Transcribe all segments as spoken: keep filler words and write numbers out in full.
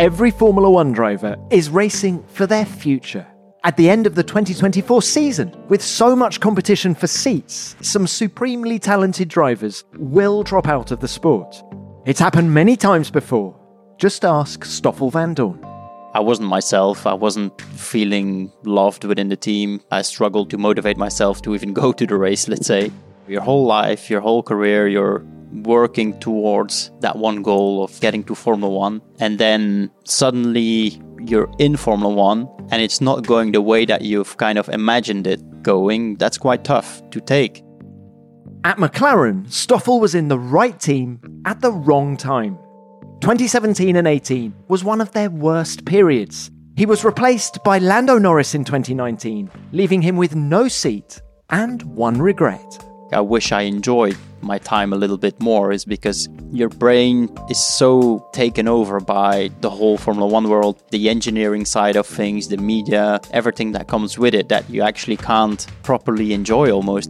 every Formula One driver is racing for their future. At the end of the twenty twenty-four season, with so much competition for seats, some supremely talented drivers will drop out of the sport. It's happened many times before. Just ask Stoffel Vandoorne. I wasn't myself. I wasn't feeling loved within the team. I struggled to motivate myself to even go to the race, let's say. Your whole life, your whole career, you're working towards that one goal of getting to Formula One. And then suddenly you're in Formula One and it's not going the way that you've kind of imagined it going. That's quite tough to take. At McLaren, Stoffel was in the right team at the wrong time. twenty seventeen and eighteen was one of their worst periods. He was replaced by Lando Norris in twenty nineteen, leaving him with no seat and one regret. I wish I enjoyed my time a little bit more, is because your brain is so taken over by the whole Formula One world, the engineering side of things, the media, everything that comes with it, that you actually can't properly enjoy almost.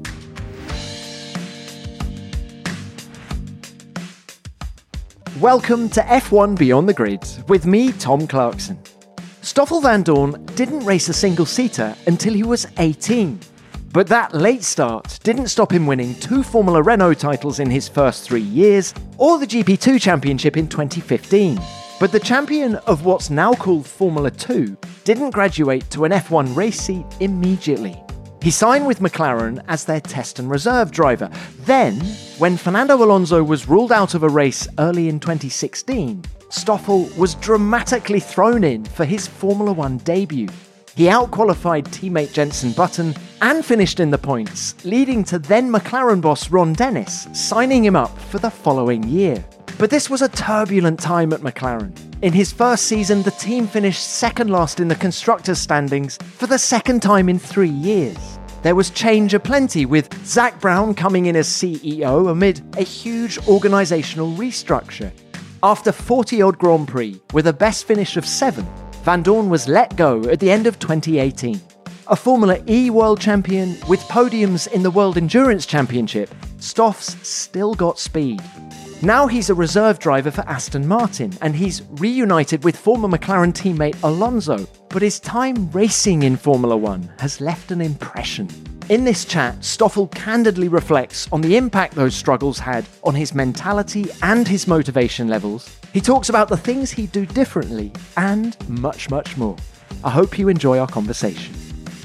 Welcome to F one Beyond the Grid with me, Tom Clarkson. Stoffel Vandoorne didn't race a single-seater until he was eighteen. But that late start didn't stop him winning two Formula Renault titles in his first three years, or the G P two championship in twenty fifteen. But the champion of what's now called Formula two didn't graduate to an F one race seat immediately. He signed with McLaren as their test and reserve driver. Then, when Fernando Alonso was ruled out of a race early in twenty sixteen, Stoffel was dramatically thrown in for his Formula One debut. He outqualified teammate Jenson Button and finished in the points, leading to then McLaren boss Ron Dennis signing him up for the following year. But this was a turbulent time at McLaren. In his first season, the team finished second last in the constructors' standings for the second time in three years. There was change aplenty, with Zak Brown coming in as C E O amid a huge organisational restructure. After forty-odd Grand Prix, with a best finish of seven, Vandoorne was let go at the end of twenty eighteen. A Formula E world champion with podiums in the World Endurance Championship, Stoff's still got speed. Now he's a reserve driver for Aston Martin, and he's reunited with former McLaren teammate Alonso, but his time racing in Formula One has left an impression. In this chat, Stoffel candidly reflects on the impact those struggles had on his mentality and his motivation levels. He talks about the things he'd do differently and much, much more. I hope you enjoy our conversation.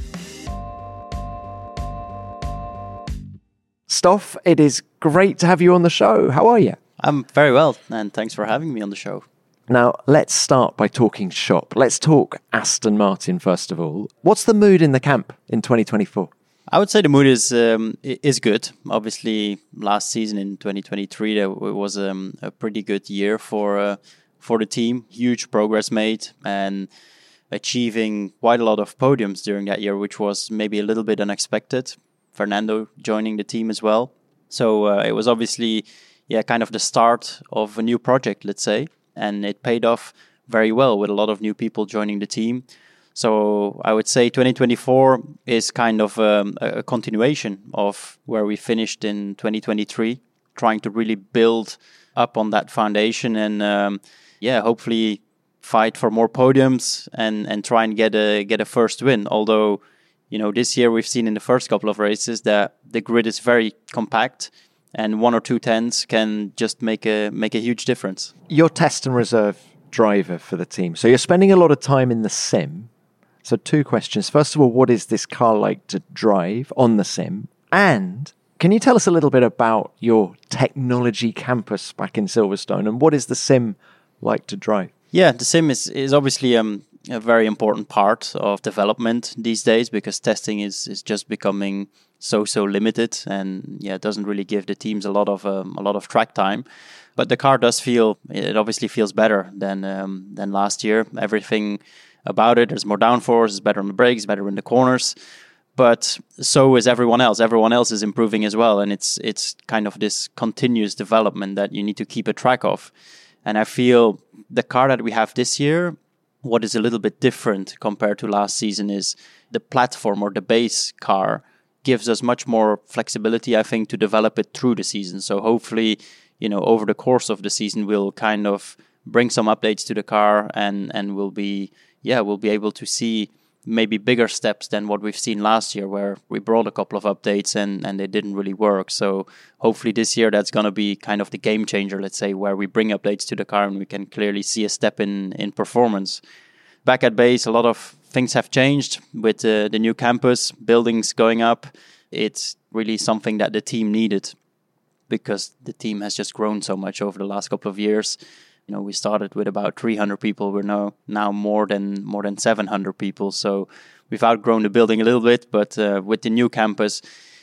Stoff, it is great to have you on the show. How are you? I'm very well, and thanks for having me on the show. Now, let's start by talking shop. Let's talk Aston Martin, first of all. What's the mood in the camp in twenty twenty-four? I would say the mood is um, is good. Obviously, last season in twenty twenty-three, there was um, a pretty good year for uh, for the team. Huge progress made and achieving quite a lot of podiums during that year, which was maybe a little bit unexpected. Fernando joining the team as well. So uh, it was obviously, yeah, kind of the start of a new project, let's say. And it paid off very well with a lot of new people joining the team. So I would say twenty twenty-four is kind of um, a continuation of where we finished in twenty twenty-three, trying to really build up on that foundation and, um, yeah, hopefully fight for more podiums and, and try and get a get a first win. Although, you know, this year we've seen in the first couple of races that the grid is very compact and one or two tenths can just make a make a huge difference. You're test and reserve driver for the team, so you're spending a lot of time in the sim. So two questions. First of all, what is this car like to drive on the sim? And can you tell us a little bit about your technology campus back in Silverstone, and what is the sim like to drive? Yeah, the sim is, is obviously um, a very important part of development these days, because testing is, is just becoming so, so limited, and yeah, it doesn't really give the teams a lot of um, a lot of track time. But the car does feel, it obviously feels better than um, than last year. Everything about it, there's more downforce, it's better on the brakes, better in the corners. But so is everyone else. Everyone else is improving as well, and it's it's kind of this continuous development that you need to keep a track of. And I feel the car that we have this year, what is a little bit different compared to last season is the platform or the base car gives us much more flexibility, I think, to develop it through the season. So hopefully, you know, over the course of the season, we'll kind of bring some updates to the car, and and we'll be yeah we'll be able to see maybe bigger steps than what we've seen last year, where we brought a couple of updates and and they didn't really work. So hopefully this year that's going to be kind of the game changer, let's say, where we bring updates to the car and we can clearly see a step in in performance. Back at base, a lot of things have changed with uh, the new campus, buildings going up. It's really something that the team needed, because the team has just grown so much over the last couple of years. You know, we started with about three hundred people. We're now now more than more than seven hundred people. So we've outgrown the building a little bit, but uh, with the new campus,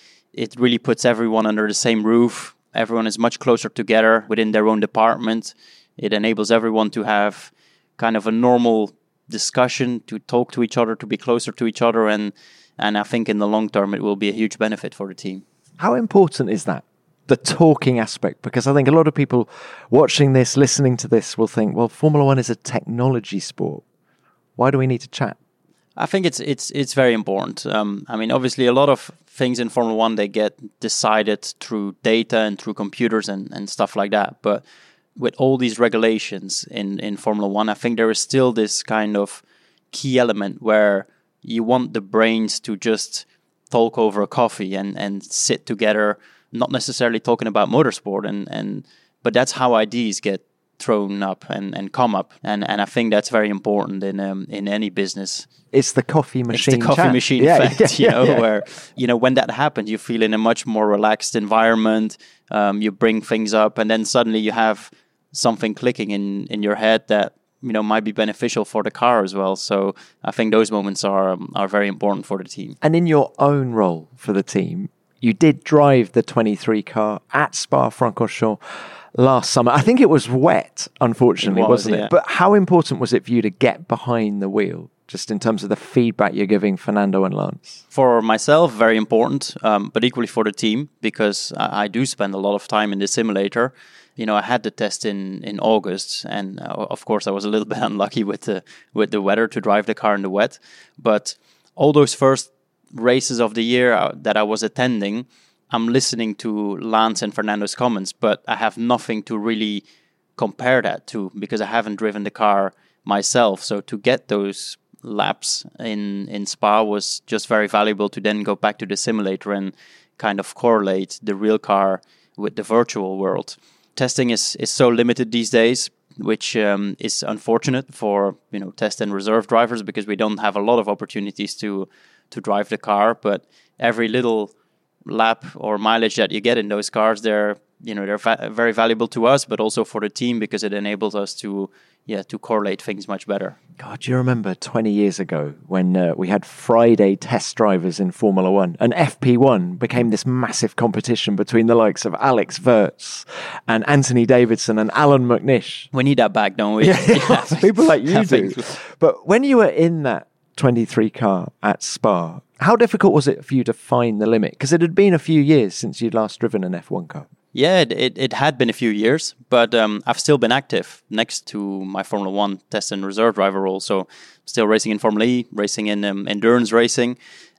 it really puts everyone under the same roof. Everyone is much closer together within their own department. It enables everyone to have kind of a normal discussion, to talk to each other, to be closer to each other, and and I think in the long term it will be a huge benefit for the team. How important is that, the talking aspect? Because I think a lot of people watching this, listening to this, will think, well, Formula One is a technology sport. Why do we need to chat? I think it's it's it's very important. Um, I mean, obviously, a lot of things in Formula One, they get decided through data and through computers and, and stuff like that. But with all these regulations in, in Formula One, I think there is still this kind of key element where you want the brains to just talk over a coffee and, and sit together, not necessarily talking about motorsport, and, and but that's how ideas get thrown up and, and come up, and, and I think that's very important in um, in any business. It's the coffee machine. It's the coffee chat. machine yeah, effect, yeah, you know, yeah. where, you know, when that happens, you feel in a much more relaxed environment. Um, you bring things up, and then suddenly you have something clicking in, in your head that, you know, might be beneficial for the car as well. So I think those moments are um, are very important for the team. And in your own role for the team, you did drive the twenty-three car at Spa-Francorchamps last summer. I think it was wet, unfortunately, it was, wasn't yeah. it? But how important was it for you to get behind the wheel, just in terms of the feedback you're giving Fernando and Lance? For myself, very important, um, but equally for the team, because I, I do spend a lot of time in the simulator. You know, I had the test in, in August, and uh, of course I was a little bit unlucky with the with the weather to drive the car in the wet. But all those first races of the year that I was attending, I'm listening to Lance and Fernando's comments, but I have nothing to really compare that to, because I haven't driven the car myself. So to get those laps in, in Spa was just very valuable, to then go back to the simulator and kind of correlate the real car with the virtual world. Testing is, is so limited these days, which um, is unfortunate for, you know, test and reserve drivers, because we don't have a lot of opportunities to to drive the car. But every little lap or mileage that you get in those cars, they're, you know, they're va- very valuable to us, but also for the team, because it enables us to yeah to correlate things much better. God, do you remember twenty years ago when uh, we had Friday test drivers in Formula One, and F P one became this massive competition between the likes of Alex Wurz and Anthony Davidson and Alan McNish? We need that back, don't we? Yeah, yeah. People like you I do. think. But when you were in that twenty-three car at Spa, how difficult was it for you to find the limit? Because it had been a few years since you'd last driven an F one car. Yeah, it, it, it had been a few years, but um, I've still been active next to my Formula One test and reserve driver role. So still racing in Formula E, racing in um, endurance racing.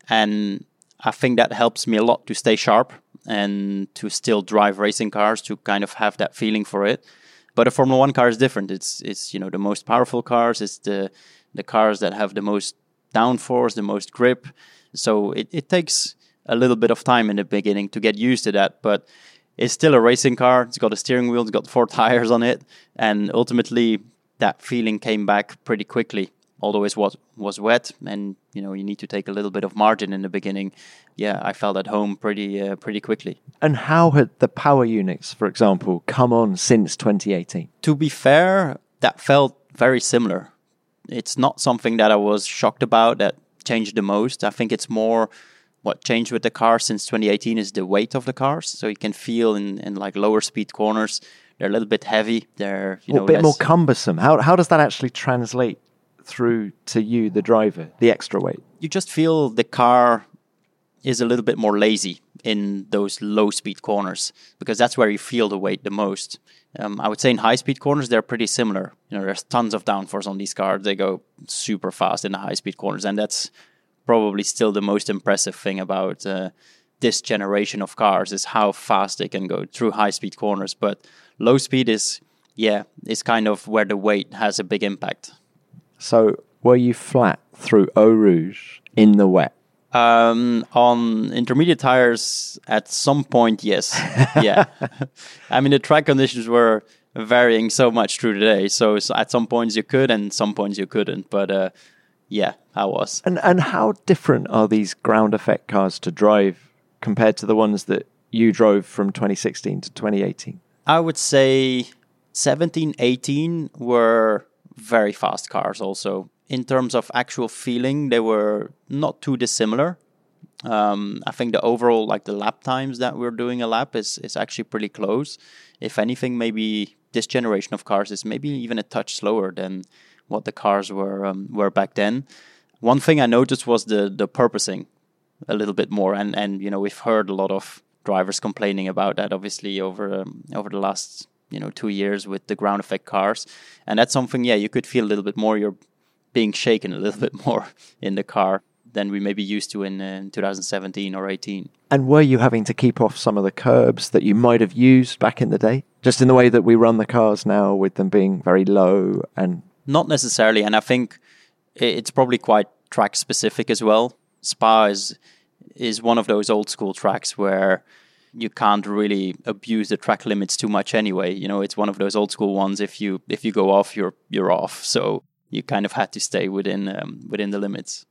And I think that helps me a lot to stay sharp and to still drive racing cars, to kind of have that feeling for it. But a Formula One car is different. It's, it's you know, the most powerful cars. It's the, the cars that have the most downforce, the most grip. So it, it takes a little bit of time in the beginning to get used to that. But it's still a racing car. It's got a steering wheel. It's got four tires on it. And ultimately, that feeling came back pretty quickly. Although it was, was wet, and you know you need to take a little bit of margin in the beginning. Yeah, I felt at home pretty uh, pretty quickly. And how had the power units, for example, come on since twenty eighteen? To be fair, that felt very similar. It's not something that I was shocked about that changed the most. I think it's more what changed with the car since twenty eighteen is the weight of the cars. So you can feel in, in like lower speed corners, they're a little bit heavy. They're you Or know a bit less... more cumbersome. How how does that actually translate through to you, the driver, the extra weight? You just feel the car is a little bit more lazy in those low speed corners, because that's where you feel the weight the most. Um, I would say in high speed corners, they're pretty similar. You know, there's tons of downforce on these cars. They go super fast in the high speed corners. And that's probably still the most impressive thing about uh, this generation of cars, is how fast they can go through high speed corners. But low speed is yeah, it's kind of where the weight has a big impact. So were you flat through Eau Rouge in the wet? Um, on intermediate tires, at some point, yes. Yeah. I mean, the track conditions were varying so much through the day. So, so at some points you could and some points you couldn't. But uh, yeah, I was. And and how different are these ground effect cars to drive compared to the ones that you drove from twenty sixteen to twenty eighteen? I would say seventeen, eighteen were very fast cars also. In terms of actual feeling, they were not too dissimilar. Um, I think the overall, like the lap times that we're doing a lap is, is actually pretty close. If anything, maybe this generation of cars is maybe even a touch slower than what the cars were um, were back then. One thing I noticed was the the purposing a little bit more, and, and you know we've heard a lot of drivers complaining about that, obviously over um, over the last you know two years with the ground effect cars, and that's something yeah you could feel a little bit more. You're being shaken a little bit more in the car than we may be used to in, uh, in two thousand seventeen or eighteen. And were you having to keep off some of the curbs that you might have used back in the day? Just in the way that we run the cars now with them being very low and... Not necessarily, and I think it's probably quite track specific as well. Spa is, is one of those old school tracks where you can't really abuse the track limits too much anyway. You know, it's one of those old school ones. If you if you go off, you're you're off. So you kind of had to stay within um, within the limits.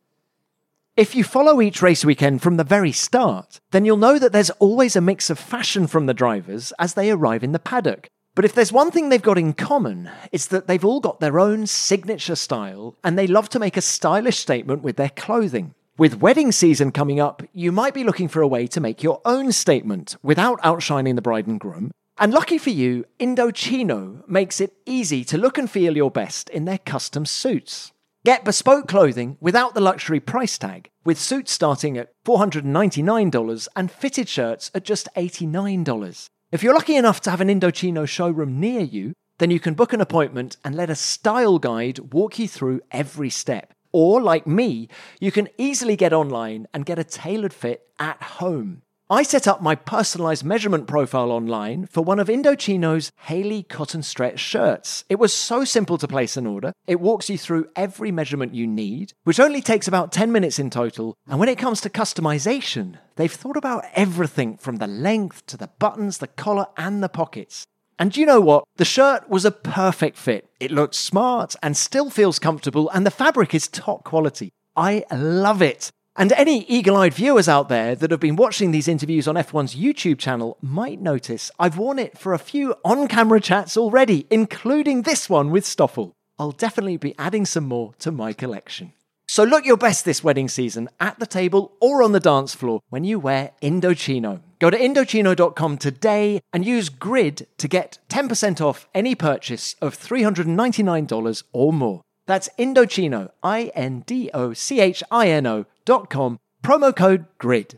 If you follow each race weekend from the very start, then you'll know that there's always a mix of fashion from the drivers as they arrive in the paddock. But if there's one thing they've got in common, it's that they've all got their own signature style, and they love to make a stylish statement with their clothing. With wedding season coming up, you might be looking for a way to make your own statement without outshining the bride and groom. And lucky for you, Indochino makes it easy to look and feel your best in their custom suits. Get bespoke clothing without the luxury price tag, with suits starting at four hundred ninety-nine dollars and fitted shirts at just eighty-nine dollars. If you're lucky enough to have an Indochino showroom near you, then you can book an appointment and let a style guide walk you through every step. Or, like me, you can easily get online and get a tailored fit at home. I set up my personalized measurement profile online for one of Indochino's Haley cotton stretch shirts. It was so simple to place an order. It walks you through every measurement you need, which only takes about ten minutes in total. And when it comes to customization, they've thought about everything from the length to the buttons, the collar, and the pockets. And do you know what? The shirt was a perfect fit. It looks smart and still feels comfortable, and the fabric is top quality. I love it. And any eagle-eyed viewers out there that have been watching these interviews on F one's YouTube channel might notice I've worn it for a few on-camera chats already, including this one with Stoffel. I'll definitely be adding some more to my collection. So look your best this wedding season at the table or on the dance floor when you wear Indochino. Go to Indochino dot com today and use GRID to get ten percent off any purchase of three hundred ninety-nine dollars or more. That's Indochino, I N D O C H I N O dot com, promo code GRID.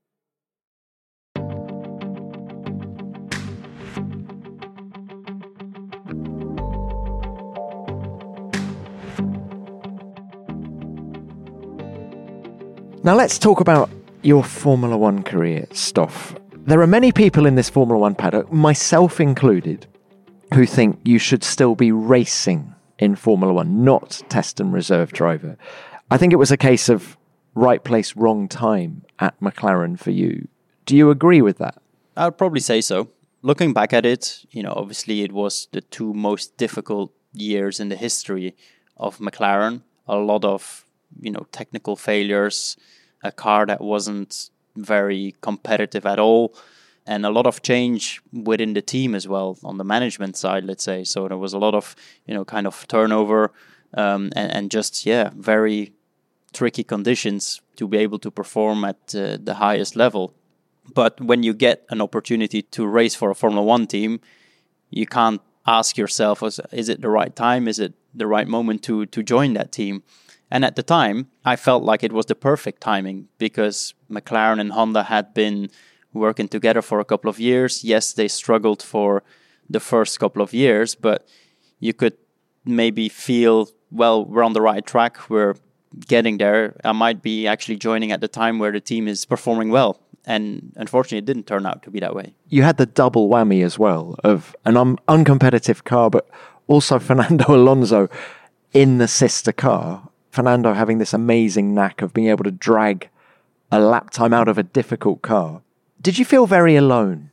Now let's talk about your Formula One career, Stoff. There are many people in this Formula One paddock, myself included, who think you should still be racing in Formula One, not test and reserve driver. I think it was a case of right place, wrong time at McLaren for you. Do you agree with that? I'd probably say so. Looking back at it, you know, obviously it was the two most difficult years in the history of McLaren. A lot of, you know, technical failures, a car that wasn't very competitive at all, and a lot of change within the team as well, on the management side, let's say. So there was a lot of, you know, kind of turnover um, and, and just, yeah, very tricky conditions to be able to perform at uh, the highest level. But when you get an opportunity to race for a Formula One team, you can't ask yourself, is it the right time? Is it the right moment to to join that team? And at the time, I felt like it was the perfect timing because McLaren and Honda had been working together for a couple of years. Yes, they struggled for the first couple of years, but you could maybe feel, well, we're on the right track. We're getting there. I might be actually joining at the time where the team is performing well. And unfortunately, it didn't turn out to be that way. You had the double whammy as well of an un- uncompetitive car, but also Fernando Alonso in the sister car. Fernando having this amazing knack of being able to drag a lap time out of a difficult car. Did you feel very alone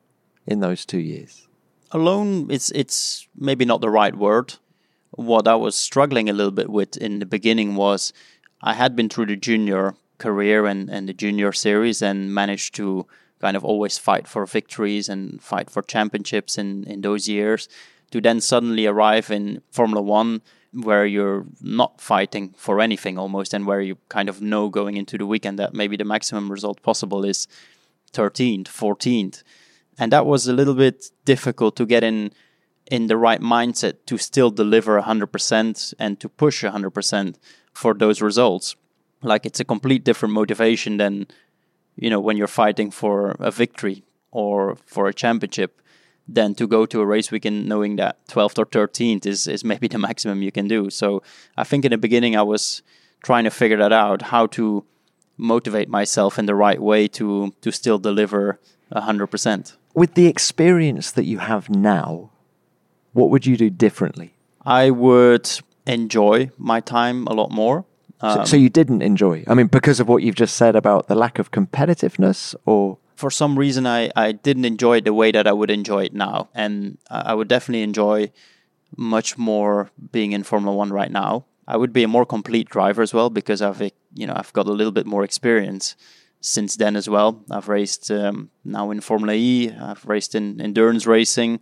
in those two years? Alone, it's it's maybe not the right word. What I was struggling a little bit with in the beginning was I had been through the junior career and, and the junior series and managed to kind of always fight for victories and fight for championships in, in those years, to then suddenly arrive in Formula One where you're not fighting for anything almost, and where you kind of know going into the weekend that maybe the maximum result possible is thirteenth, fourteenth. And that was a little bit difficult to get in in the right mindset to still deliver one hundred percent and to push one hundred percent for those results. Like, it's a complete different motivation than, you know, when you're fighting for a victory or for a championship, than to go to a race weekend knowing that twelfth or thirteenth is, is maybe the maximum you can do. So I think in the beginning I was trying to figure that out, how to motivate myself in the right way to, to still deliver one hundred percent. With the experience that you have now, what would you do differently? I would enjoy my time a lot more. So, Um, so you didn't enjoy? I mean, because of what you've just said about the lack of competitiveness, or? For some reason, I, I didn't enjoy it the way that I would enjoy it now. And I I would definitely enjoy much more being in Formula One right now. I would be a more complete driver as well, because I've, you know, I've got a little bit more experience since then as well. I've raced um, now in Formula E, I've raced in endurance racing,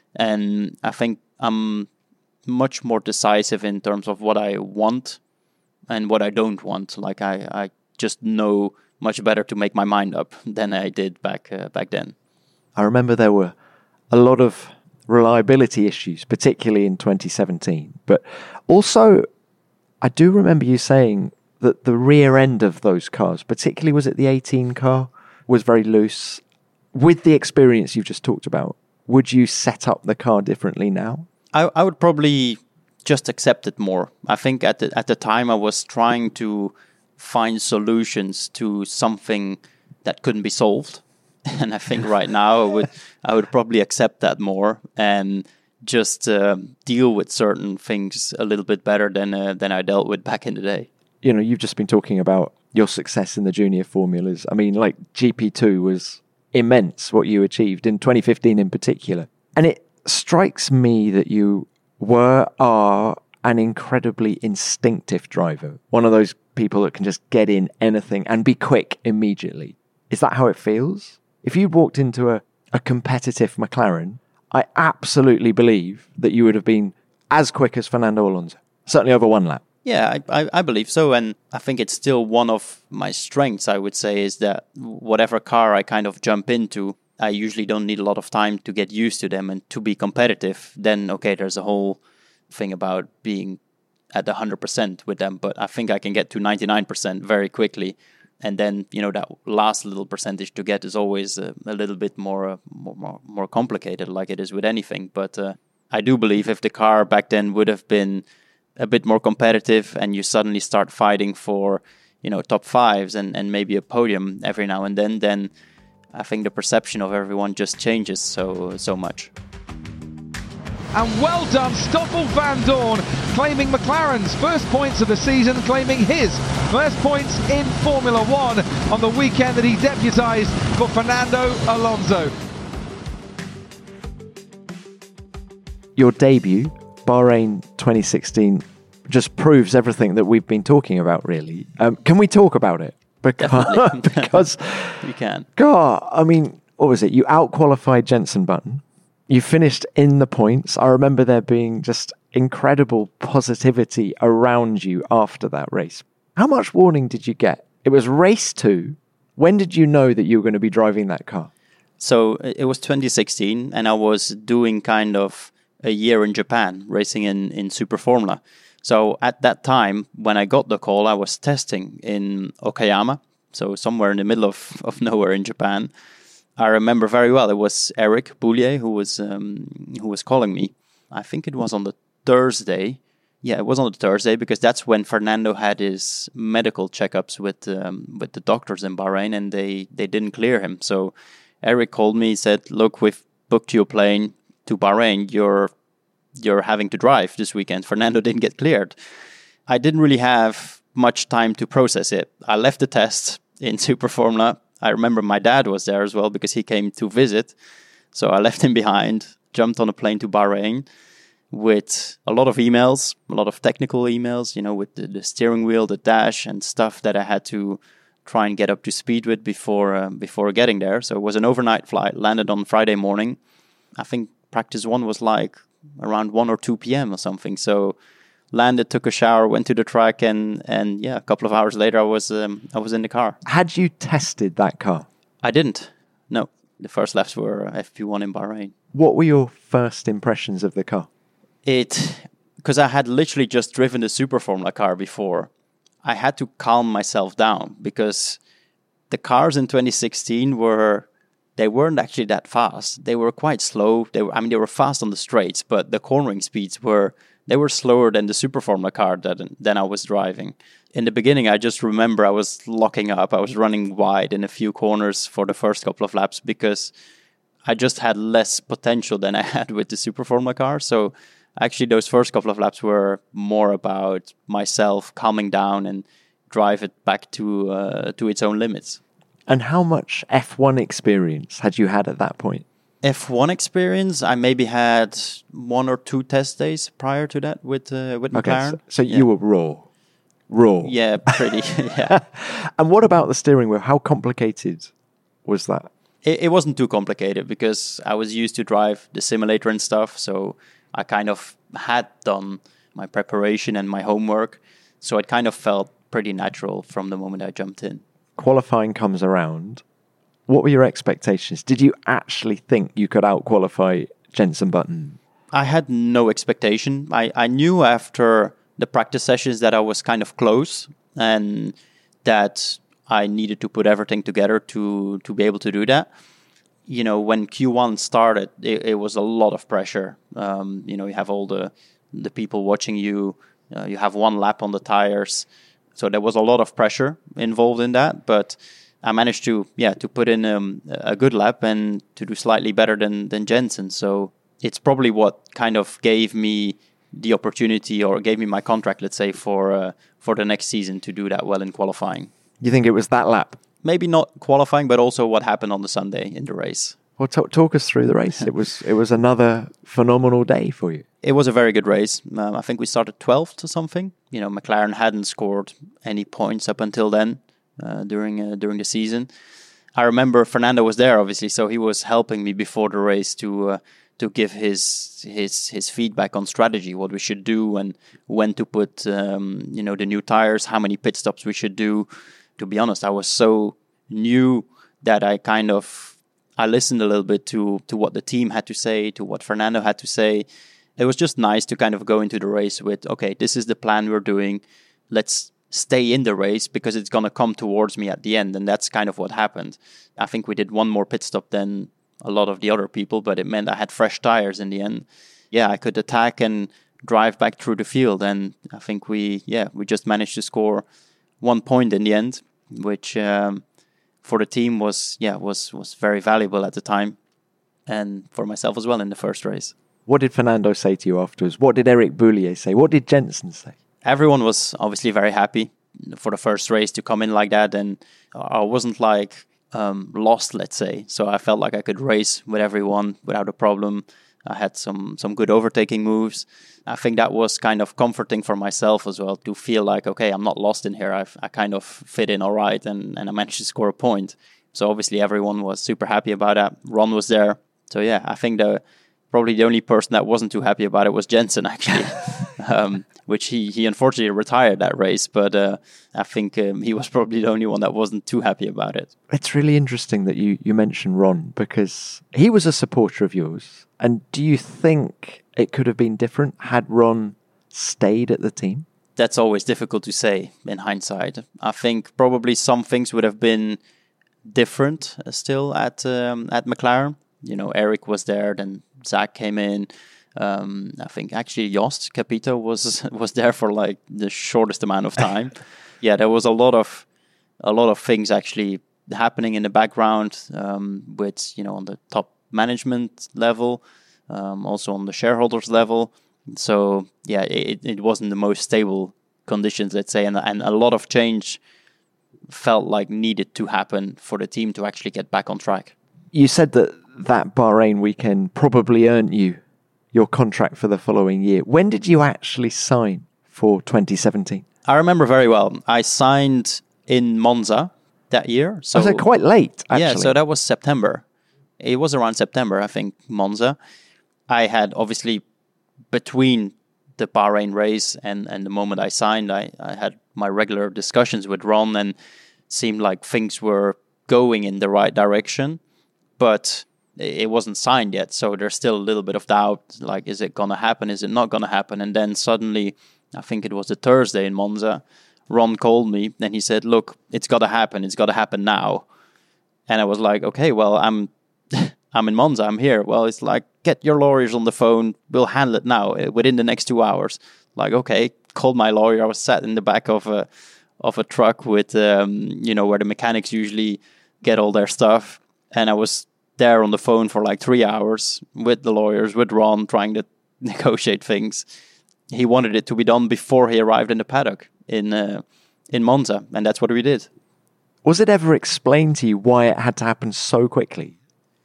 and I think I'm much more decisive in terms of what I want and what I don't want. Like, I, I just know much better to make my mind up than I did back uh, back then. I remember there were a lot of reliability issues, particularly in twenty seventeen. But also, I do remember you saying that the rear end of those cars, particularly was it the eighteen car, was very loose. With the experience you've just talked about, would you set up the car differently now? I, I would probably just accept it more. I think at the, at the time I was trying to find solutions to something that couldn't be solved. And I think right now I would I would probably accept that more and just uh, deal with certain things a little bit better than uh, than I dealt with back in the day. You know, you've just been talking about your success in the junior formulas. I mean, like G P two was immense, what you achieved in twenty fifteen in particular. And it strikes me that you were, are an incredibly instinctive driver. One of those people that can just get in anything and be quick immediately. Is that how it feels? If you walked into a, a competitive McLaren, I absolutely believe that you would have been as quick as Fernando Alonso, certainly over one lap. Yeah, I, I, I believe so. And I think it's still one of my strengths, I would say, is that whatever car I kind of jump into, I usually don't need a lot of time to get used to them and to be competitive. Then, okay, there's a whole thing about being at one hundred percent with them, but I think I can get to ninety-nine percent very quickly. And then, you know, that last little percentage to get is always a, a little bit more, uh, more, more more complicated, like it is with anything. But uh, I do believe if the car back then would have been a bit more competitive and you suddenly start fighting for, you know, top fives and, and maybe a podium every now and then, then I think the perception of everyone just changes so so much. And well done, Stoffel Vandoorne, claiming McLaren's first points of the season, claiming his first points in Formula One on the weekend that he deputised for Fernando Alonso. Your debut, Bahrain twenty sixteen, just proves everything that we've been talking about, really. Um, can we talk about it? Because, because you can. God, I mean, what was it? You out-qualified Jenson Button. You finished in the points. I remember there being just incredible positivity around you after that race. How much warning did you get? It was race two. When did you know that you were going to be driving that car? So it was twenty sixteen, and I was doing kind of a year in Japan, racing in, in Super Formula. So at that time, when I got the call, I was testing in Okayama, so somewhere in the middle of, of nowhere in Japan. I remember very well, it was Eric Boulier who was um, who was calling me. I think it was on the Thursday. Yeah, it was on the Thursday because that's when Fernando had his medical checkups with um, with the doctors in Bahrain, and they, they didn't clear him. So Eric called me, said, "Look, we've booked you a plane to Bahrain. You're you're having to drive this weekend. Fernando didn't get cleared." I didn't really have much time to process it. I left the test in Super Formula. I remember my dad was there as well because he came to visit. So I left him behind, jumped on a plane to Bahrain with a lot of emails, a lot of technical emails, you know, with the, the steering wheel, the dash and stuff that I had to try and get up to speed with before uh, before getting there. So it was an overnight flight, landed on Friday morning. I think practice one was like around one or two p.m. or something. So landed, took a shower, went to the track, and and yeah, a couple of hours later, I was um, I was in the car. Had you tested that car? I didn't. No, the first laps were F P one in Bahrain. What were your first impressions of the car? It because I had literally just driven the Super Formula car before. I had to calm myself down because the cars in twenty sixteen were they weren't actually that fast. They were quite slow. They were, I mean, they were fast on the straights, but the cornering speeds were. They were slower than the Super Formula car that than I was driving. In the beginning, I just remember I was locking up. I was running wide in a few corners for the first couple of laps because I just had less potential than I had with the Super Formula car. So actually, those first couple of laps were more about myself calming down and drive it back to uh, to its own limits. And how much F one experience had you had at that point? F one experience, I maybe had one or two test days prior to that with uh, with Okay, McLaren. so, so yeah. you were raw. Raw. Yeah, pretty. yeah. And what about the steering wheel? How complicated was that? It, it wasn't too complicated because I was used to drive the simulator and stuff. So I kind of had done my preparation and my homework. So it kind of felt pretty natural from the moment I jumped in. Qualifying comes around. What were your expectations? Did you actually think you could out-qualify Jenson Button? I had no expectation. I, I knew after the practice sessions that I was kind of close and that I needed to put everything together to, to be able to do that. You know, when Q one started, it, it was a lot of pressure. Um, you know, you have all the, the people watching you. Uh, you have one lap on the tires. So there was a lot of pressure involved in that. But I managed to, yeah, to put in um, a good lap and to do slightly better than, than Jenson. So it's probably what kind of gave me the opportunity or gave me my contract, let's say, for uh, for the next season to do that well in qualifying. You think it was that lap? Maybe not qualifying, but also what happened on the Sunday in the race. Well, talk, talk us through the race. It was it was another phenomenal day for you. It was a very good race. Um, I think we started twelfth or something. You know, McLaren hadn't scored any points up until then. Uh, during uh, during the season, I remember Fernando was there, obviously, so he was helping me before the race to uh, to give his his his feedback on strategy, what we should do, and when to put um, you know the new tires, how many pit stops we should do. To be honest, I was so new that I kind of I listened a little bit to to what the team had to say, to what Fernando had to say. It was just nice to kind of go into the race with, okay, this is the plan we're doing. Let's stay in the race because it's going to come towards me at the end. And that's kind of what happened. I think we did one more pit stop than a lot of the other people, but it meant I had fresh tires in the end. Yeah, I could attack and drive back through the field. And I think we, yeah, we just managed to score one point in the end, which um, for the team was, yeah, was, was very valuable at the time. And for myself as well in the first race. What did Fernando say to you afterwards? What did Eric Boulier say? What did Jenson say? Everyone was obviously very happy for the first race to come in like that, and I wasn't like um, lost, let's say. So I felt like I could race with everyone without a problem. I had some some good overtaking moves. I think that was kind of comforting for myself as well, to feel like, okay, I'm not lost in here. I've, I kind of fit in all right, and, and I managed to score a point. So obviously everyone was super happy about that. Ron was there. So yeah, I think the probably the only person that wasn't too happy about it was Jenson, actually. um, which he, he unfortunately retired that race, but uh, I think um, he was probably the only one that wasn't too happy about it. It's really interesting that you, you mentioned Ron, because he was a supporter of yours. And do you think it could have been different had Ron stayed at the team? That's always difficult to say in hindsight. I think probably some things would have been different uh, still at um, at McLaren. You know, Eric was there, then Zach came in. Um, I think actually Jost Capito was was there for like the shortest amount of time. Yeah, there was a lot of a lot of things actually happening in the background, um, with, you know, on the top management level, um, also on the shareholders level. So yeah, it, it wasn't the most stable conditions, let's say, and and a lot of change felt like needed to happen for the team to actually get back on track. You said that that Bahrain weekend probably earned you your contract for the following year. When did you actually sign for twenty seventeen? I remember very well. I signed in Monza that year. So, oh, so quite late, actually. Yeah, so that was September. It was around September, I think, Monza. I had obviously, between the Bahrain race and, and the moment I signed, I, I had my regular discussions with Ron, and seemed like things were going in the right direction, but it wasn't signed yet. So there's still a little bit of doubt, like, is it going to happen? Is it not going to happen? And then suddenly, I think it was a Thursday in Monza, Ron called me and he said, look, it's got to happen. It's got to happen now. And I was like, okay, well, I'm I'm in Monza. I'm here. Well, it's like, get your lawyers on the phone. We'll handle it now within the next two hours. Like, okay, called my lawyer. I was sat in the back of a of a truck with, um, you know, where the mechanics usually get all their stuff. And I was there on the phone for like three hours with the lawyers, with Ron, trying to negotiate things. He wanted it to be done before he arrived in the paddock in uh, in Monza, and that's what we did. Was it ever explained to you why it had to happen so quickly?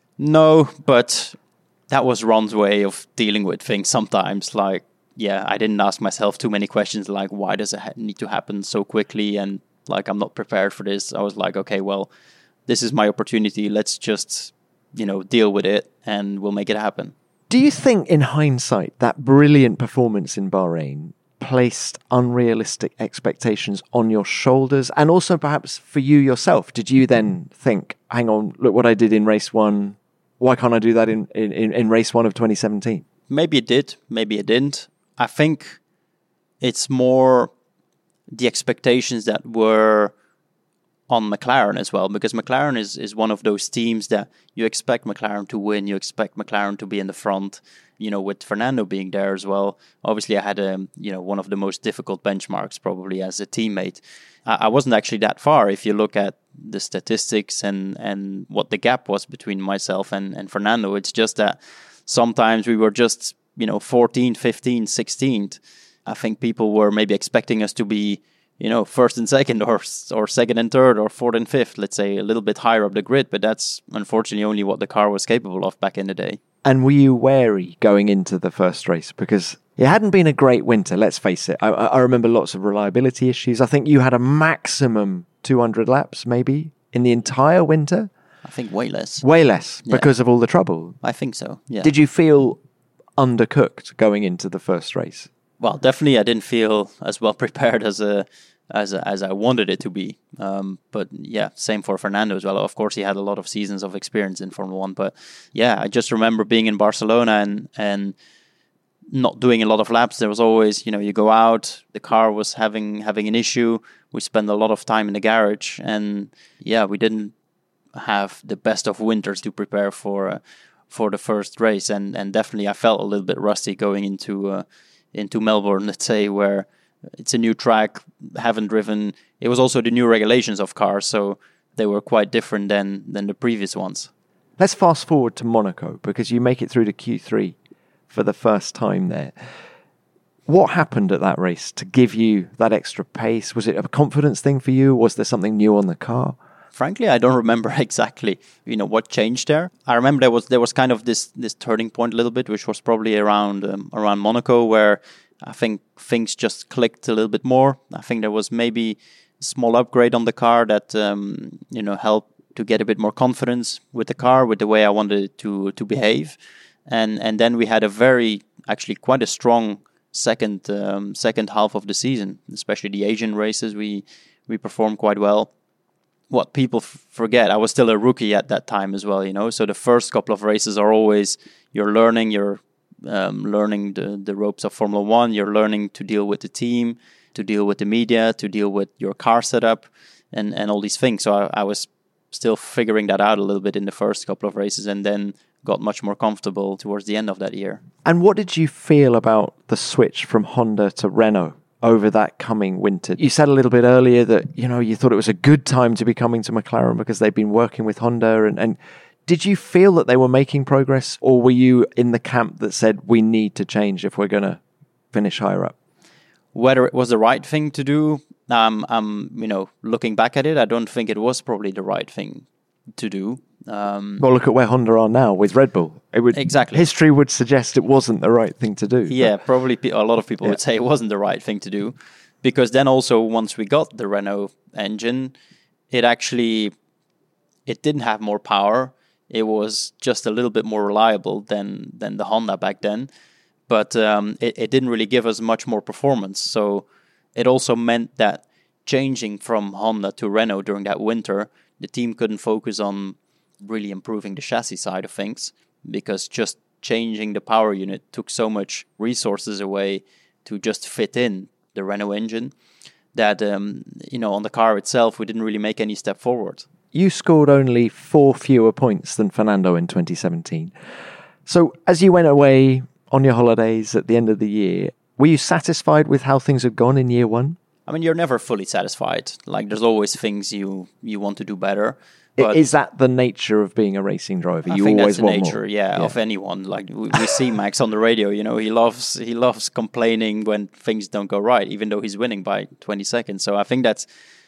No, but that was Ron's way of dealing with things sometimes. Like, yeah, I didn't ask myself too many questions like, why does it ha- need to happen so quickly? And like, I'm not prepared for this. I was like, okay, well, this is my opportunity. Let's just, you know, deal with it and we'll make it happen. Do you think, in hindsight, that brilliant performance in Bahrain placed unrealistic expectations on your shoulders, and also perhaps for you yourself? Did you then think, hang on, look what I did in race one, why can't I do that in, in, in race one of twenty seventeen? Maybe it did, maybe it didn't. I think it's more the expectations that were on McLaren as well, because McLaren is, is one of those teams that you expect McLaren to win, you expect McLaren to be in the front, you know, with Fernando being there as well. Obviously, I had, a, you know, one of the most difficult benchmarks probably as a teammate. I, I wasn't actually that far if you look at the statistics and, and what the gap was between myself and, and Fernando. It's just that sometimes we were just, you know, fourteenth, fifteenth, sixteenth. I think people were maybe expecting us to be, you know, first and second, or or second and third, or fourth and fifth, let's say, a little bit higher up the grid. But that's unfortunately only what the car was capable of back in the day. And were you wary going into the first race? Because it hadn't been a great winter, let's face it. I, I remember lots of reliability issues. I think you had a maximum two hundred laps, maybe, in the entire winter. I think way less. Way less, Yeah. because of all the trouble. I think so, yeah. Did you feel undercooked going into the first race? Well, definitely I didn't feel as well prepared as a as a, as I wanted it to be. Um, but yeah, same for Fernando as well. Of course, he had a lot of seasons of experience in Formula One. But yeah, I just remember being in Barcelona and and not doing a lot of laps. There was always, you know, you go out, the car was having having an issue. We spent a lot of time in the garage, and yeah, we didn't have the best of winters to prepare for uh, for the first race. And and definitely, I felt a little bit rusty going into uh, into Melbourne, let's say, where it's a new track, haven't driven. It was also the new regulations of cars, so they were quite different than, than the previous ones. Let's fast forward to Monaco, because you make it through to Q three for the first time there. What happened at that race to give you that extra pace? Was it a confidence thing for you? Was there something new on the car? Frankly, I don't remember exactly, you know, what changed there. I remember there was there was kind of this this turning point a little bit, which was probably around um, around Monaco, where I think things just clicked a little bit more. I think there was maybe a small upgrade on the car that, um, you know, helped to get a bit more confidence with the car, with the way I wanted it to to behave. And and then we had a very, actually quite a strong second um, second half of the season, especially the Asian races. We, we performed quite well. What people f- forget, I was still a rookie at that time as well, you know. So the first couple of races are always, you're learning, you're Um, learning the, the ropes of Formula One. You're learning to deal with the team, to deal with the media, to deal with your car setup, and, and all these things. So I, I was still figuring that out a little bit in the first couple of races. And then got much more comfortable towards the end of that year. And what did you feel about the switch from Honda to Renault over that coming winter? You said a little bit earlier that, you know, you thought it was a good time to be coming to McLaren because they've been working with Honda. And, and did you feel that they were making progress, or were you in the camp that said we need to change if we're going to finish higher up? Whether it was the right thing to do, um, um, you know, looking back at it, I don't think it was probably the right thing to do. Um, well, look at where Honda are now with Red Bull. It would exactly. History would suggest it wasn't the right thing to do. Yeah, but probably pe- a lot of people yeah. would say it wasn't the right thing to do, because then also once we got the Renault engine, it actually it didn't have more power. It was just a little bit more reliable than than the Honda back then, but um, it, it didn't really give us much more performance. So it also meant that changing from Honda to Renault during that winter, the team couldn't focus on really improving the chassis side of things, because just changing the power unit took so much resources away to just fit in the Renault engine that, um, you know, on the car itself, we didn't really make any step forward. You scored only four fewer points than Fernando in twenty seventeen. So as you went away on your holidays at the end of the year, were you satisfied with how things had gone in year one? I mean, you're never fully satisfied. Like, there's always things you, you want to do better. But is that the nature of being a racing driver? I You think always that's the want nature, more. yeah, Yeah. of anyone. Like we, we see Max on the radio, you know, he loves he loves complaining when things don't go right, even though he's winning by twenty seconds. So I think that's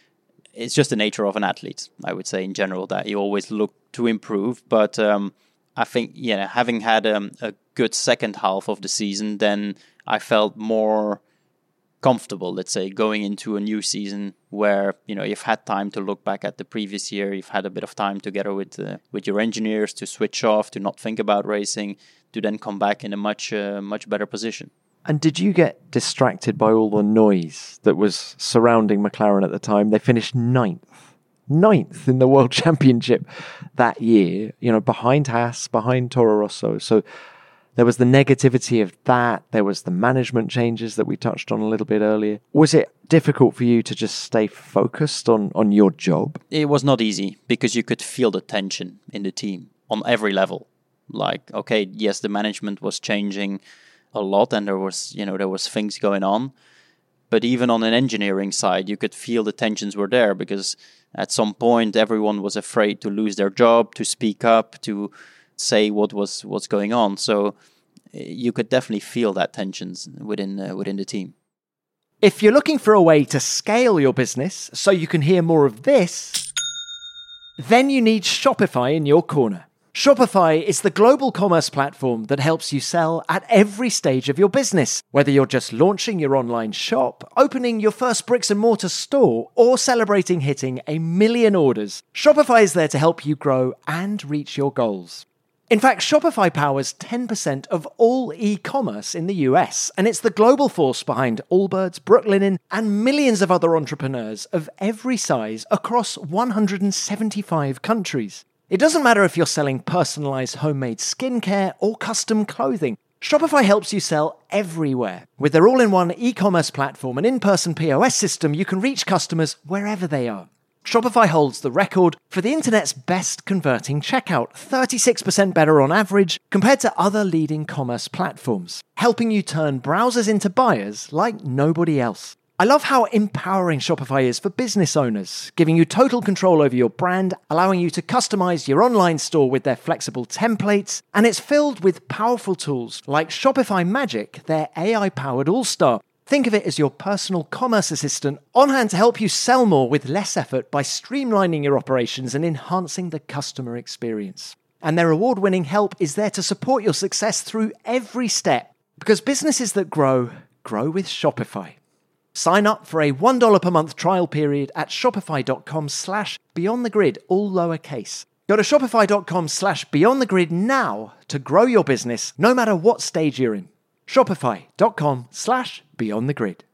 it's just the nature of an athlete, I would say in general, that you always look to improve. But um, I think, yeah, having had um, a good second half of the season, then I felt more comfortable, let's say, going into a new season where, you know, you've had time to look back at the previous year, you've had a bit of time together with uh, with your engineers to switch off, to not think about racing, to then come back in a much uh, much better position. And did you get distracted by all the noise that was surrounding McLaren at the time? They finished ninth. Ninth in the World Championship that year, you know, behind Haas, behind Toro Rosso. So there was the negativity of that. There was the management changes that we touched on a little bit earlier. Was it difficult for you to just stay focused on, on your job? It was not easy, because you could feel the tension in the team on every level. Like, okay, yes, the management was changing a lot, and there was, you know, there was things going on. But even on an engineering side, you could feel the tensions were there, because at some point everyone was afraid to lose their job, to speak up, to say what was what's going on. So you could definitely feel that tensions within uh, within the team. If you're looking for a way to scale your business so you can hear more of this, then you need Shopify in your corner. Shopify is the global commerce platform that helps you sell at every stage of your business. Whether you're just launching your online shop, opening your first bricks and mortar store, or celebrating hitting a million orders, Shopify is there to help you grow and reach your goals. In fact, Shopify powers ten percent of all e-commerce in the U S, and it's the global force behind Allbirds, Brooklinen, and millions of other entrepreneurs of every size across one hundred seventy-five countries. It doesn't matter if you're selling personalized homemade skincare or custom clothing. Shopify helps you sell everywhere. With their all-in-one e-commerce platform and in-person P O S system, you can reach customers wherever they are. Shopify holds the record for the internet's best converting checkout, thirty-six percent better on average compared to other leading commerce platforms, helping you turn browsers into buyers like nobody else. I love how empowering Shopify is for business owners, giving you total control over your brand, allowing you to customize your online store with their flexible templates, and it's filled with powerful tools like Shopify Magic, their A I-powered all-star. Think of it as your personal commerce assistant on hand to help you sell more with less effort by streamlining your operations and enhancing the customer experience. And their award-winning help is there to support your success through every step, because businesses that grow, grow with Shopify. Sign up for a one dollar per month trial period at shopify.com slash beyond the grid, all lowercase. Go to shopify.com slash beyond the grid now to grow your business, no matter what stage you're in. Shopify.com slash beyond the grid.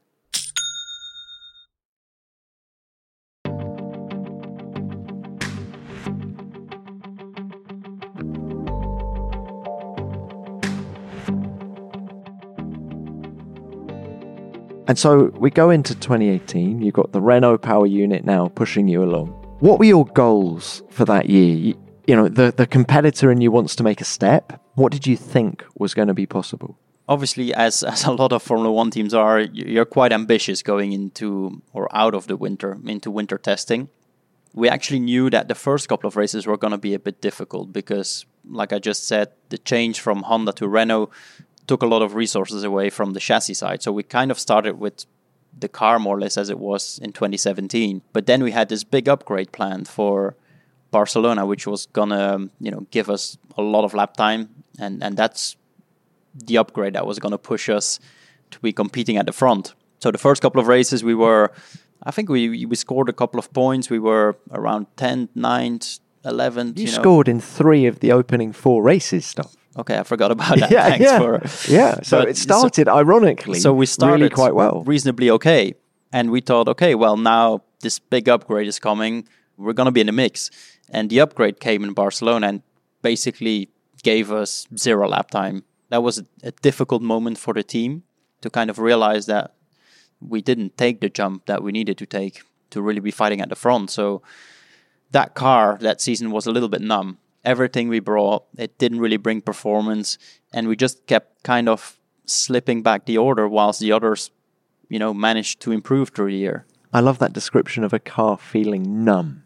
And so we go into twenty eighteen, you've got the Renault power unit now pushing you along. What were your goals for that year? You, you know, the, the competitor in you wants to make a step. What did you think was going to be possible? Obviously, as as a lot of Formula One teams are, you're quite ambitious going into or out of the winter, into winter testing. We actually knew that the first couple of races were going to be a bit difficult because, like I just said, the change from Honda to Renault took a lot of resources away from the chassis side. So we kind of started with the car more or less as it was in twenty seventeen. But then we had this big upgrade planned for Barcelona, which was going to, you know, give us a lot of lap time. And, and that's the upgrade that was going to push us to be competing at the front. So the first couple of races, we were, I think we we scored a couple of points. We were around tenth, ninth, eleventh. You, you know. scored in three of the opening four races, stuff. Okay, I forgot about that. yeah, Thanks yeah. for yeah. So but it started, so, ironically, so we started really quite well. Reasonably okay. And we thought, okay, well, now this big upgrade is coming. We're going to be in the mix. And the upgrade came in Barcelona and basically gave us zero lap time. That was a, a difficult moment for the team to kind of realize that we didn't take the jump that we needed to take to really be fighting at the front. So that car that season was a little bit numb. Everything we brought, it didn't really bring performance, and we just kept kind of slipping back the order whilst the others, you know, managed to improve through the year. I love that description of a car feeling numb.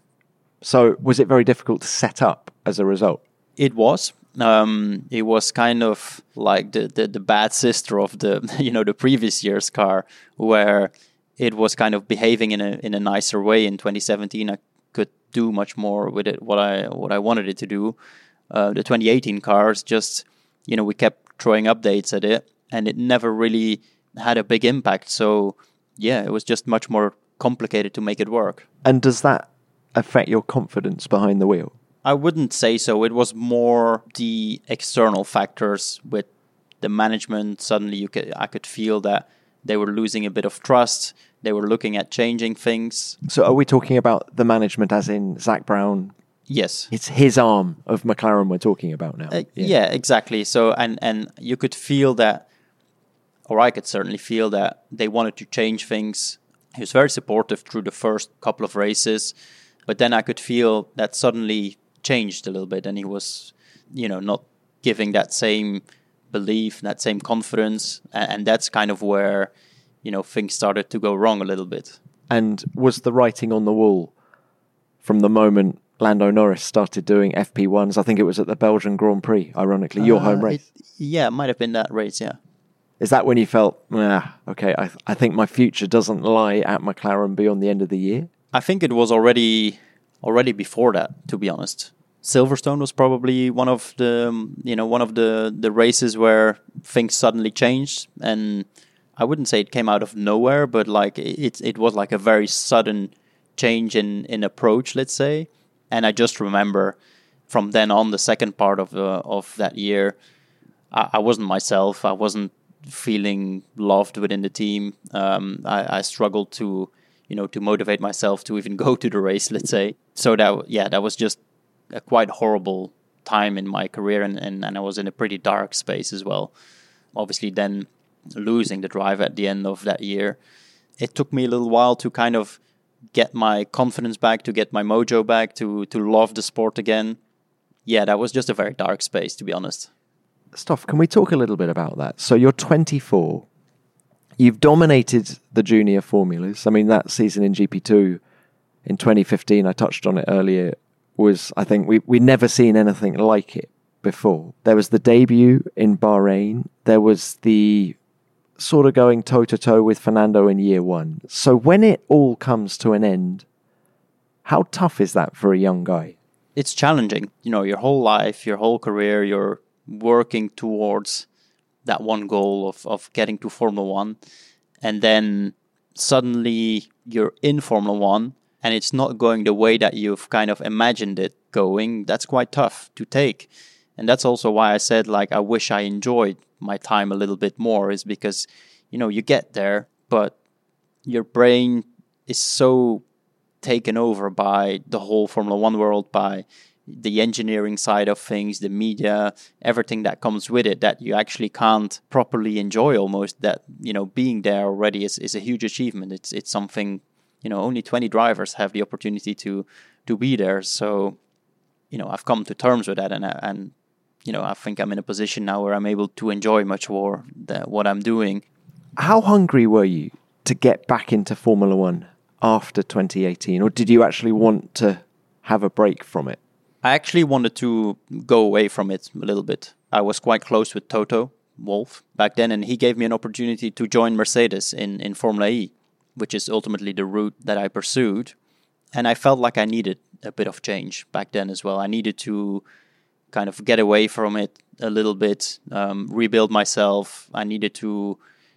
So was it very difficult to set up as a result? It was. Um, it was kind of like the, the, the bad sister of the, you know, the previous year's car, where it was kind of behaving in a in a nicer way. In twenty seventeen, I could do much more with it, what I what I wanted it to do. Uh, the twenty eighteen cars, just, you know, we kept throwing updates at it, and it never really had a big impact. So, yeah, it was just much more complicated to make it work. And does that affect your confidence behind the wheel? I wouldn't say so. It was more the external factors with the management. Suddenly, you could, I could feel that they were losing a bit of trust. They were looking at changing things. So are we talking about the management as in Zak Brown? Yes. It's his arm of McLaren we're talking about now. Uh, yeah. yeah, exactly. So, and, and you could feel that, or I could certainly feel that they wanted to change things. He was very supportive through the first couple of races. But then I could feel that suddenly changed a little bit, and he was, you know, not giving that same belief, that same confidence, and, and that's kind of where, you know, things started to go wrong a little bit. And was the writing on the wall from the moment Lando Norris started doing F P ones? I think it was at the Belgian Grand Prix, ironically, your uh, home race. It, yeah, it might have been that race, yeah. Is that when you felt, ah, okay, I, I think my future doesn't lie at McLaren beyond the end of the year? I think it was already already before that, to be honest. Silverstone was probably one of the um, you know one of the, the races where things suddenly changed, and I wouldn't say it came out of nowhere, but like it it was like a very sudden change in, in approach, let's say. And I just remember from then on, the second part of uh, of that year, I, I wasn't myself. I wasn't feeling loved within the team. Um, I, I struggled to. you know, to motivate myself to even go to the race, let's say. So that, yeah, that was just a quite horrible time in my career, and, and, and I was in a pretty dark space as well. Obviously then losing the drive at the end of that year, it took me a little while to kind of get my confidence back, to get my mojo back, to, to love the sport again. Yeah, that was just a very dark space, to be honest. Stoff, can we talk a little bit about that? So you're twenty-four. You've dominated the junior formulas. I mean, that season in G P two in twenty fifteen, I touched on it earlier, was, I think, we, we'd never seen anything like it before. There was the debut in Bahrain. There was the sort of going toe-to-toe with Fernando in year one. So when it all comes to an end, how tough is that for a young guy? It's challenging. You know, your whole life, your whole career, you're working towards that one goal of, of getting to Formula One, and then suddenly you're in Formula One and it's not going the way that you've kind of imagined it going. That's quite tough to take. And that's also why I said, like, I wish I enjoyed my time a little bit more, is because, you know, you get there, but your brain is so taken over by the whole Formula One world, by the engineering side of things, the media, everything that comes with it, that you actually can't properly enjoy almost. That, you know, being there already is, is a huge achievement. It's it's something, you know, only twenty drivers have the opportunity to to be there. So you know, I've come to terms with that, and and you know, I think I'm in a position now where I'm able to enjoy much more the, what I'm doing. How hungry were you to get back into Formula One after twenty eighteen, or did you actually want to have a break from it? I actually wanted to go away from it a little bit. I was quite close with Toto Wolff back then, and he gave me an opportunity to join Mercedes in, in Formula E, which is ultimately the route that I pursued. And I felt like I needed a bit of change back then as well. I needed to kind of get away from it a little bit, um, rebuild myself. I needed to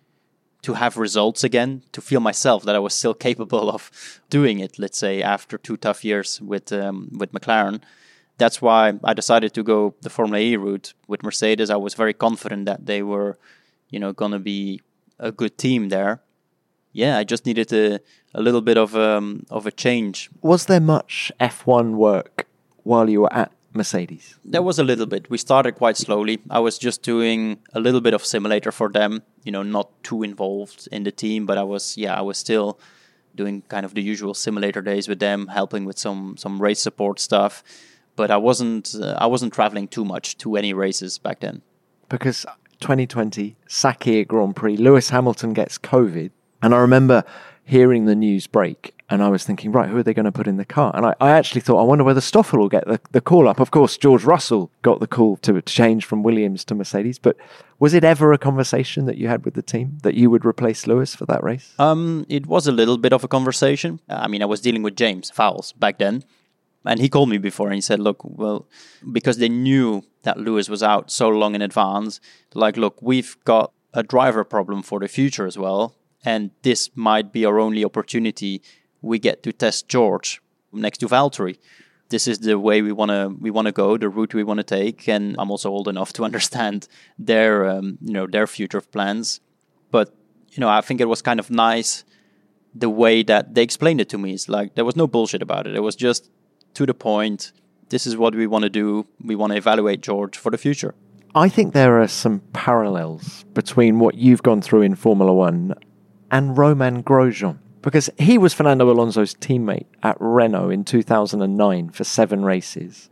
to have results again, to feel myself that I was still capable of doing it, let's say, after two tough years with um, with McLaren. That's why I decided to go the Formula E route with Mercedes. I was very confident that they were, you know, going to be a good team there. Yeah, I just needed a, a little bit of um, of a change. Was there much F one work while you were at Mercedes? There was a little bit. We started quite slowly. I was just doing a little bit of simulator for them, you know, not too involved in the team, but I was, yeah, I was still doing kind of the usual simulator days with them, helping with some some race support stuff. But I wasn't uh, I wasn't traveling too much to any races back then. Because twenty twenty, Sakhir Grand Prix, Lewis Hamilton gets COVID. And I remember hearing the news break, and I was thinking, right, who are they going to put in the car? And I, I actually thought, I wonder whether Stoffel will get the, the call up. Of course, George Russell got the call to change from Williams to Mercedes. But was it ever a conversation that you had with the team that you would replace Lewis for that race? Um, it was a little bit of a conversation. I mean, I was dealing with James Fowles back then. And he called me before and he said, look, well, because they knew that Lewis was out so long in advance, like, look, we've got a driver problem for the future as well. And this might be our only opportunity. We get to test George next to Valtteri. This is the way we want to we want to go, the route we want to take. And I'm also old enough to understand their um, you know their future plans. But you know, I think it was kind of nice the way that they explained it to me. It's like there was no bullshit about it. It was just to the point. This is what we want to do. We want to evaluate George for the future. I think there are some parallels between what you've gone through in Formula One and Romain Grosjean, because he was Fernando Alonso's teammate at Renault in two thousand nine for seven races,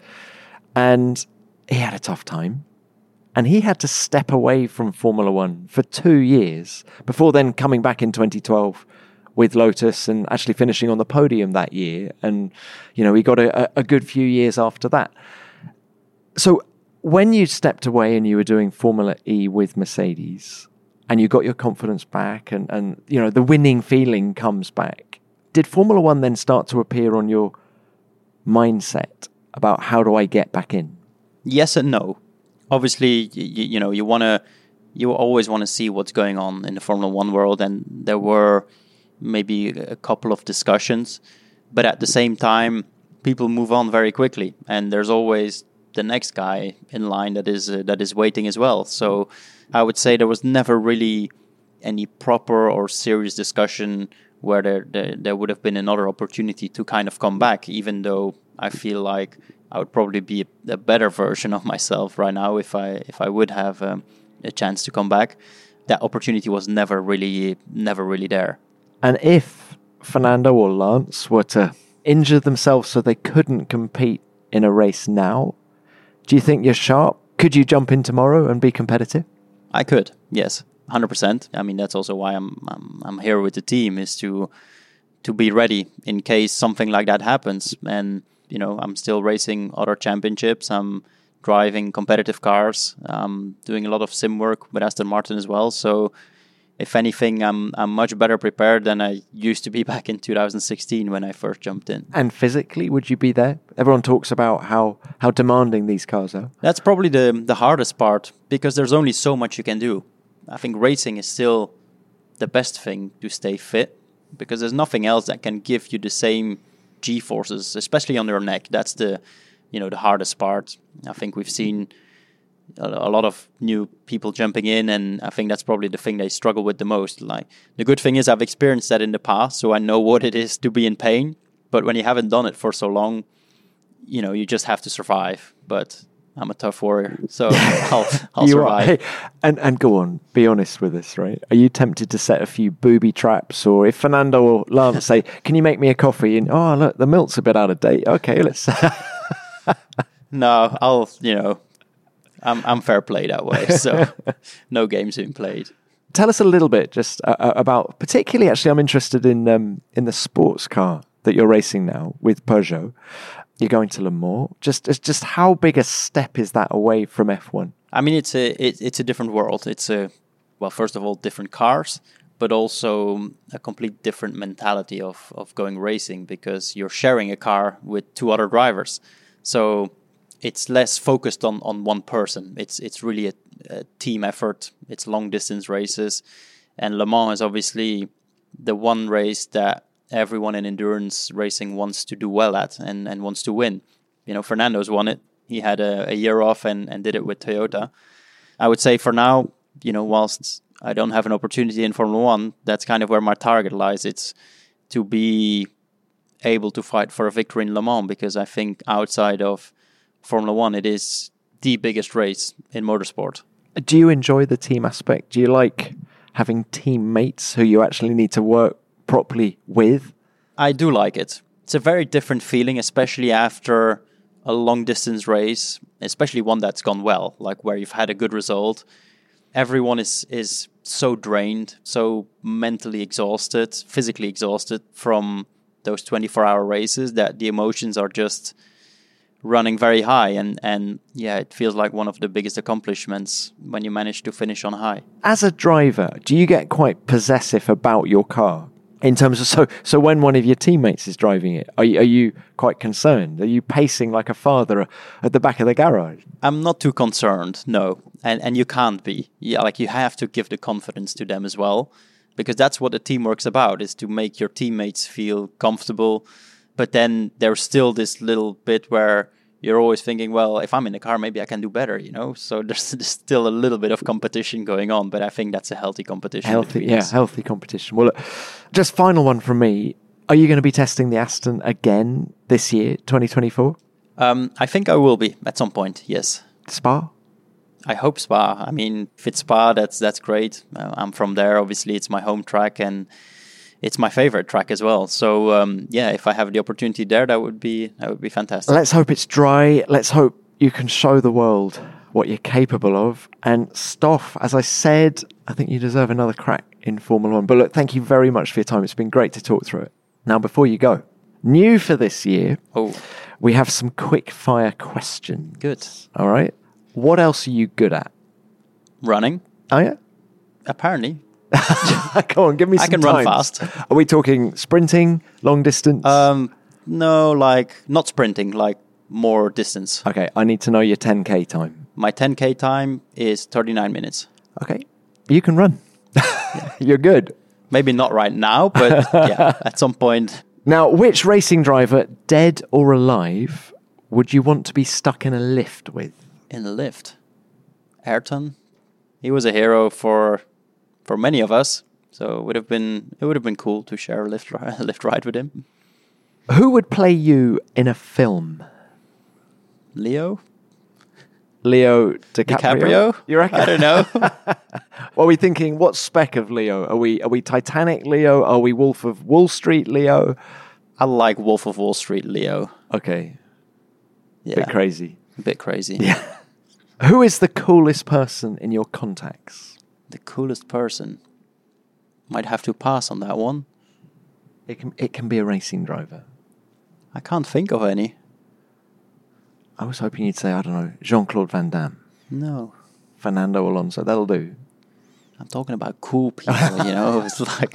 and he had a tough time, and he had to step away from Formula One for two years before then coming back in twenty twelve with Lotus and actually finishing on the podium that year, and you know he got a, a good few years after that. So when you stepped away and you were doing Formula E with Mercedes, and you got your confidence back, and, and you know the winning feeling comes back, did Formula One then start to appear on your mindset about how do I get back in? Yes and no. Obviously, you, you know you want to, you always want to see what's going on in the Formula One world, and there were maybe a couple of discussions, but at the same time, people move on very quickly, and there's always the next guy in line that is uh, that is waiting as well. So I would say there was never really any proper or serious discussion where there, there there would have been another opportunity to kind of come back, even though I feel like I would probably be a, a better version of myself right now if I if I would have um, a chance to come back. That opportunity was never really never really there. And if Fernando or Lance were to injure themselves so they couldn't compete in a race now, do you think you're sharp? Could you jump in tomorrow and be competitive? I could, yes, one hundred percent. I mean, that's also why I'm I'm, I'm here with the team, is to to be ready in case something like that happens. And, you know, I'm still racing other championships. I'm driving competitive cars. I'm doing a lot of sim work with Aston Martin as well. So if anything, I'm I'm much better prepared than I used to be back in two thousand sixteen when I first jumped in. And physically, would you be there? Everyone talks about how, how demanding these cars are. That's probably the the hardest part, because there's only so much you can do. I think racing is still the best thing to stay fit, because there's nothing else that can give you the same G-forces, especially on your neck. That's the, you know, the hardest part. I think we've seen a lot of new people jumping in, and I think that's probably the thing they struggle with the most. Like, the good thing is I've experienced that in the past, so I know what it is to be in pain. But when you haven't done it for so long, you know, you just have to survive. But I'm a tough warrior, so I'll, I'll you survive. Are. Hey, and and go on, be honest with us, right? Are you tempted to set a few booby traps, or if Fernando or Lance say, "Can you make me a coffee?" and oh look, the milk's a bit out of date. Okay, let's. No, I'll, you know, I'm I'm fair play that way. So no games being played. Tell us a little bit just uh, about, particularly actually I'm interested in um, in the sports car that you're racing now with Peugeot. You're going to Le Mans. Just just how big a step is that away from F one? I mean, it's a it, it's a different world. It's a, well, first of all, different cars, but also a complete different mentality of, of going racing, because you're sharing a car with two other drivers. So it's less focused on, on one person. It's it's really a, a team effort. It's long distance races, and Le Mans is obviously the one race that everyone in endurance racing wants to do well at and, and wants to win. You know, Fernando's won it. He had a, a year off and, and did it with Toyota. I would say for now, you know, whilst I don't have an opportunity in Formula One, that's kind of where my target lies. It's to be able to fight for a victory in Le Mans, because I think outside of Formula One, it is the biggest race in motorsport. Do you enjoy the team aspect? Do you like having teammates who you actually need to work properly with? I do like it. It's a very different feeling, especially after a long distance race, especially one that's gone well, like where you've had a good result. Everyone is is so drained, so mentally exhausted, physically exhausted from those twenty-four hour races, that the emotions are just running very high. And, and yeah, it feels like one of the biggest accomplishments when you manage to finish on high. As a driver, do you get quite possessive about your car? In terms of, so so when one of your teammates is driving it, are you, are you quite concerned? Are you pacing like a father at the back of the garage? I'm not too concerned, no. And and you can't be. Yeah, like you have to give the confidence to them as well, because that's what the teamwork's about, is to make your teammates feel comfortable. But then there's still this little bit where you're always thinking, well, if I'm in the car, maybe I can do better, you know? So there's, there's still a little bit of competition going on, but I think that's a healthy competition. Healthy, yeah, us. healthy competition. Well, look, just final one from me. Are you going to be testing the Aston again this year, twenty twenty-four? Um, I think I will be at some point, yes. Spa? I hope Spa. I mean, if it's Spa, that's, that's great. Uh, I'm from there. Obviously, it's my home track, and it's my favorite track as well. So um, yeah, if I have the opportunity there, that would be that would be fantastic. Let's hope it's dry. Let's hope you can show the world what you're capable of. And Stoff, as I said, I think you deserve another crack in Formula One. But look, thank you very much for your time. It's been great to talk through it. Now, before you go, new for this year, oh, we have some quick fire questions. Good. All right. What else are you good at? Running. Oh yeah. Apparently. Go on, give me some I can times. run fast. Are we talking sprinting, long distance? Um, no, like not sprinting, like more distance. Okay, I need to know your ten K time. My ten K time is thirty-nine minutes. Okay, you can run. You're good. Maybe not right now, but yeah, at some point. Now, which racing driver, dead or alive, would you want to be stuck in a lift with? In a lift? Ayrton. He was a hero for... for many of us, so it would have been it would have been cool to share a lift a lift ride with him. Who would play you in a film? Leo? Leo DiCaprio? DiCaprio? You reckon? I don't know. Well, are we thinking, what spec of Leo? Are we are we Titanic Leo? Are we Wolf of Wall Street Leo? I like Wolf of Wall Street Leo. Okay. Yeah. Bit crazy. A bit crazy. Yeah. Who is the coolest person in your contacts? The coolest person. Might have to pass on that one. It can it can be a racing driver. I can't think of any. I was hoping you'd say, I don't know, Jean-Claude Van Damme. No. Fernando Alonso, that'll do. I'm talking about cool people, you know? It's like,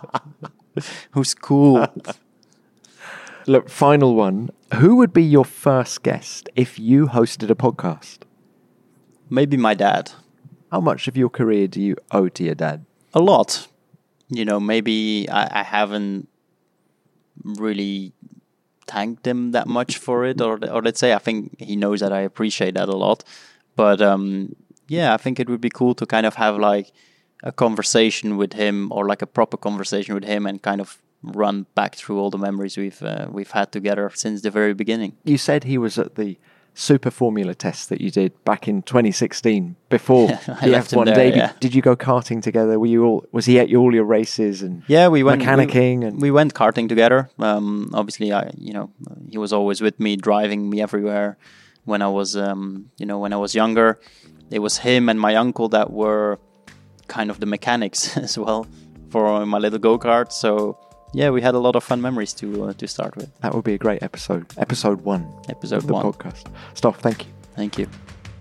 who's cool? Look, final one. Who would be your first guest if you hosted a podcast? Maybe my dad. How much of your career do you owe to your dad? A lot. You know, maybe I, I haven't really thanked him that much for it, or or let's say I think he knows that I appreciate that a lot. But um, yeah, I think it would be cool to kind of have like a conversation with him, or like a proper conversation with him, and kind of run back through all the memories we've uh, we've had together since the very beginning. You said he was at the Super Formula test that you did back in twenty sixteen before the F one there, debut. yeah. Did you go karting together? Were you all? Was he at all your races and yeah, we went mechanicking we, and we went karting together. Um, obviously, I you know he was always with me, driving me everywhere when I was, um, you know, when I was younger. It was him and my uncle that were kind of the mechanics as well for my little go-kart. So yeah, we had a lot of fun memories to uh, to start with. That would be a great episode. Episode one. Episode of the one. podcast. Stoff, thank you. Thank you.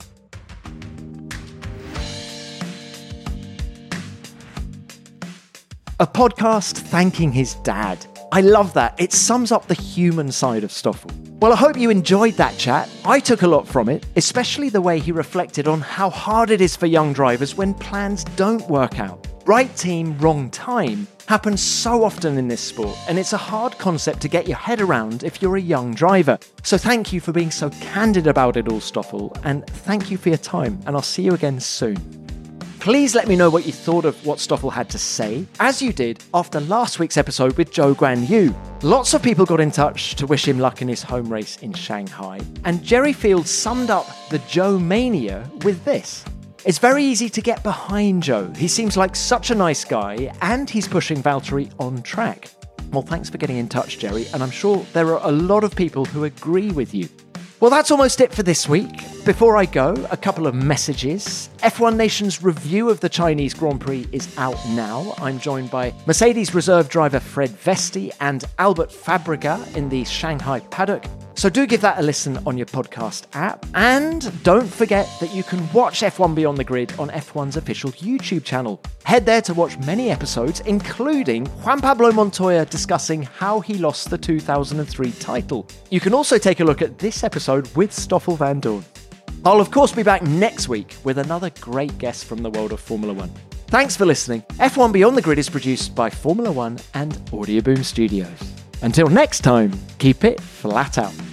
A podcast thanking his dad. I love that. It sums up the human side of Stoffel. Well, I hope you enjoyed that chat. I took a lot from it, especially the way he reflected on how hard it is for young drivers when plans don't work out. Right team, wrong time happens so often in this sport, and it's a hard concept to get your head around if you're a young driver. So thank you for being so candid about it all, Stoffel, and thank you for your time, and I'll see you again soon. Please let me know what you thought of what Stoffel had to say, as you did after last week's episode with Zhou Guanyu. Lots of people got in touch to wish him luck in his home race in Shanghai, and Jerry Fields summed up the Zhou mania with this. It's very easy to get behind Zhou. He seems like such a nice guy, and he's pushing Valtteri on track. Well, thanks for getting in touch, Jerry, and I'm sure there are a lot of people who agree with you. Well, that's almost it for this week. Before I go, a couple of messages. F one Nation's review of the Chinese Grand Prix is out now. I'm joined by Mercedes reserve driver Fred Vesti and Albert Fabrega in the Shanghai paddock. So do give that a listen on your podcast app. And don't forget that you can watch F one Beyond the Grid on F one's official YouTube channel. Head there to watch many episodes, including Juan Pablo Montoya discussing how he lost the two thousand three title. You can also take a look at this episode with Stoffel Vandoorne. I'll of course be back next week with another great guest from the world of Formula One. Thanks for listening. F one Beyond the Grid is produced by Formula One and Audioboom Studios. Until next time, keep it flat out.